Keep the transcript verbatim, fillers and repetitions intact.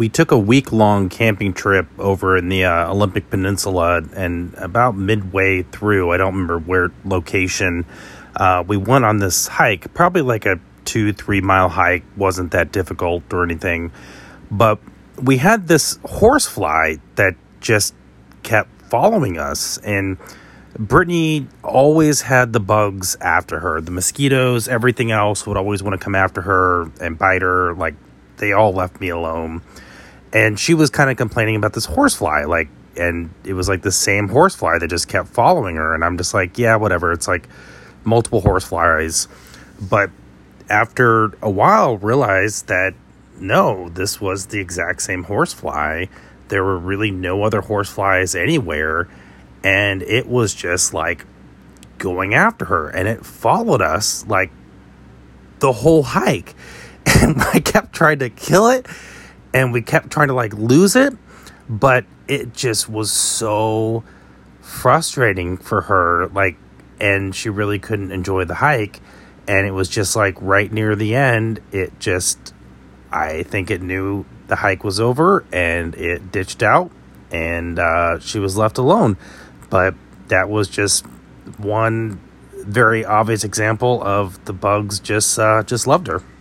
we took a week-long camping trip over in the uh, Olympic Peninsula, and about midway through, I don't remember where location, uh, we went on this hike, probably like a two, three-mile hike, wasn't that difficult or anything, but we had this horsefly that just kept following us, and Brittany always had the bugs after her. The mosquitoes, everything else would always want to come after her and bite her. Like, they all left me alone. And she was kind of complaining about this horsefly, like, and it was like the same horsefly that just kept following her. And I'm just like, yeah, whatever. It's like multiple horseflies. But after a while, realized that no, this was the exact same horsefly. There were really no other horseflies anywhere. And it was just like going after her. And it followed us like the whole hike. And I kept trying to kill it. And we kept trying to like lose it. But it just was so frustrating for her. Like, and she really couldn't enjoy the hike. And it was just like right near the end, it just, I think it knew the hike was over and it ditched out. And uh, she was left alone. But that was just one very obvious example of the bugs just uh, just loved her.